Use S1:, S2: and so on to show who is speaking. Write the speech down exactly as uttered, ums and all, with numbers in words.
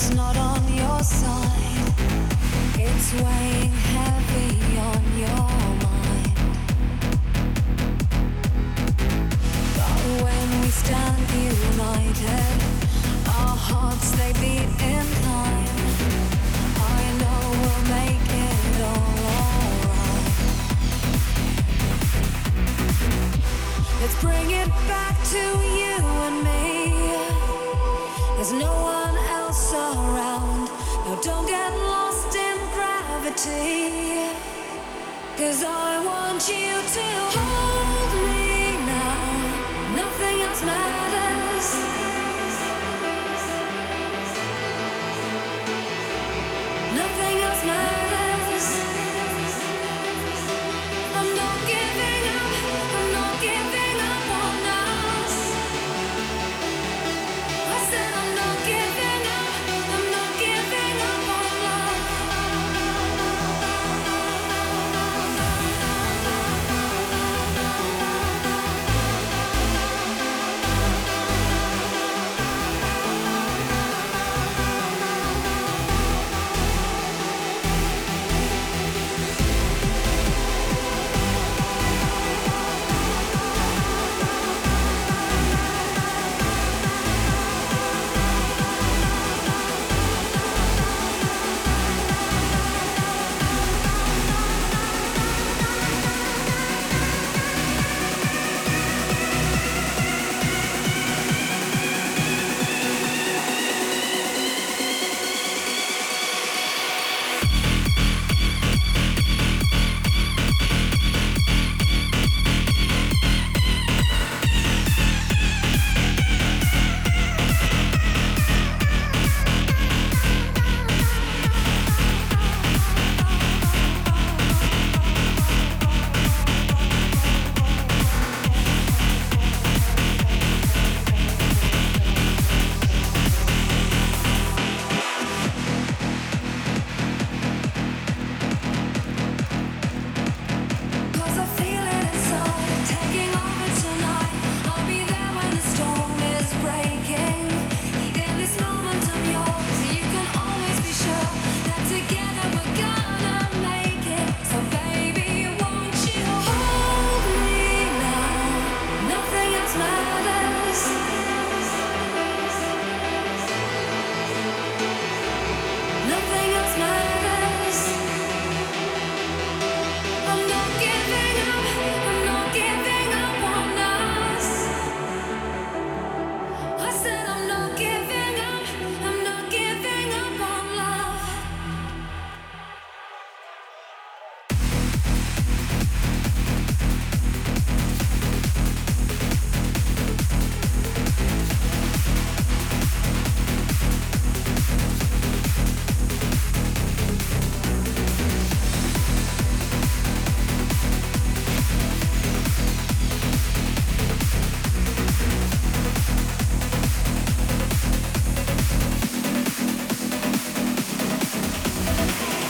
S1: it's not on your side. It's weighing heavy on your mind. But when we stand united, our hearts they beat in time. I know we'll make it all alright. Let's bring it back to you and me. There's no one else around. No, don't get lost in gravity. 'Cause I want you to hold me.